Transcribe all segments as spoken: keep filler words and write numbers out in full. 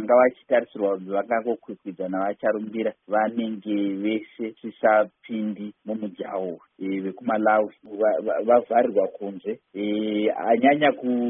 vanga vachitarisirwa kuti vakangokwikwidza vacharumbira vanenge vese tisapindi mumujaho vekuMalawi vavharirwa kunze. Anyanya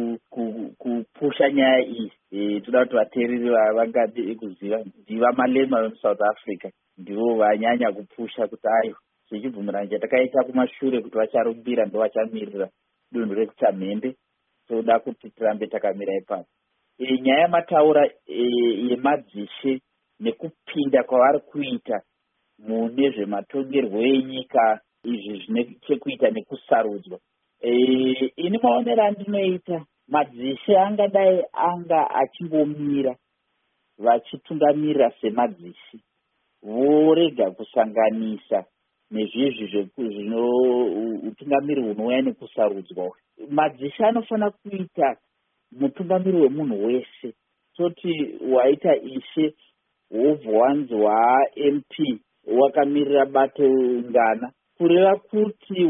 kupusha nyaya iyi toda kuti vateereri vangade kuziva ndiva malema vemuSouth Africa ndivo vanyanya kupusha kuti ayo sechibvumirano chatakaita kumashure kuti vacharumbira ndo vachamirira dunhu rekutsamhembe, toda kuti tirambe takamira ipapo. E, nyaya yamataura e, yemadzishe nekupinda kwavari kuita mune zvematongerwo enyika izvi zvine chekuita nekusarudzwa. E, ini maonero andinoita madzishe angadai anga achingomira vachitungamirira semadzishe vorega kusanganisa nezvizvi zvino utungamiri hunouya nekusarudzwa. Madzishe anofanira kuita mutungamiri wemunhu wese, toti waita ishe wobva wanzi wa-M P wakamirira bato ngana, kureva kuti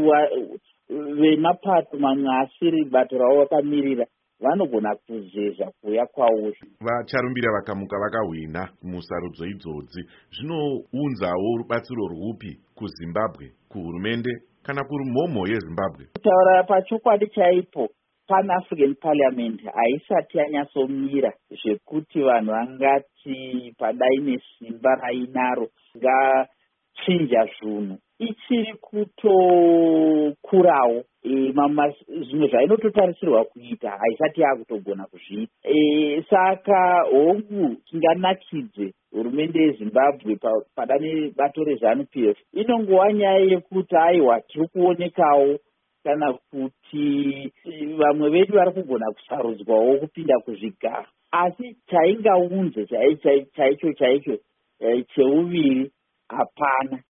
vemapato mamwe asiri bato ravo vakamirira vanogona kuzeza kuuya kwauri. Vacharumbira vakamuka vakahwina musarudzo idzodzi, zvinounzawo rubatsiro rwupi kuZimbabwe, kuhurumende kana kumhomho yeZimbabwe? Kutaura pachokwadi chaipo, Pan-African Parliament haisati yanyatsomira zvekuti vanhu vangati padai nesimba rainaro ngachinja zvinhu. Ichiri kutokurawo e, zvimwe zvainototarisirwa kuita haisati yakutogona kuzviita. E, saka hongu tinganakidze hurumende yeZimbabwe padane bato reZANU P F inongova nyaya yekuti aiwa tiri kuonekawo kana kuti vamwe vedu vari kugona kusarudzwawo kupinda kuzvigaro, asi chaingaunze chaicho chaicho cheuviri hapana.